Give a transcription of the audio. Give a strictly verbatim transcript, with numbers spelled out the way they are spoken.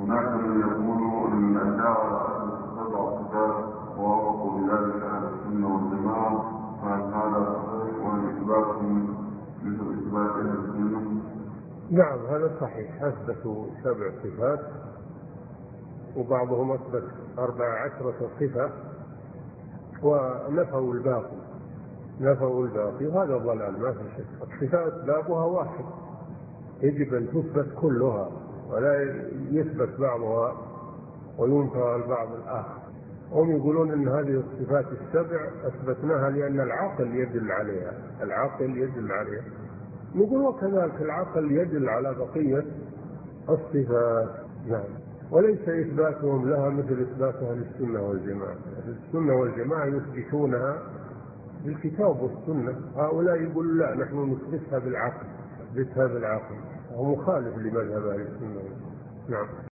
هناك من يقول ان الدعوه تضع الصفات ووافقوا بذلك اهل السنه والجماعه، فهل هذا صحيح واثبات مثل اثبات اهل السنه؟ نعم هذا صحيح، اثبتوا سبع صفات وبعضهم اثبت اربع عشرة صفه ونفوا الباقي، نفوا الباقي وهذا ضلال ما في شك. الصفات بابها واحد، يجب أن تثبت كلها ولا يثبت بعضها وينفى البعض الآخر. هم يقولون أن هذه الصفات السبع أثبتناها لأن العقل يدل عليها، العقل يدل عليها، نقول وكذلك العقل يدل على بقية الصفات. نعم، وليس إثباتهم لها مثل إثبات أهل السنة والجماعة. أهل السنة والجماعة يثبتونها بالكتاب والسنة، هؤلاء يقول لا نحن نثبتها بالعقل، نثبتها بالعقل، هو مخالف لمذهب أهل السنة. نعم.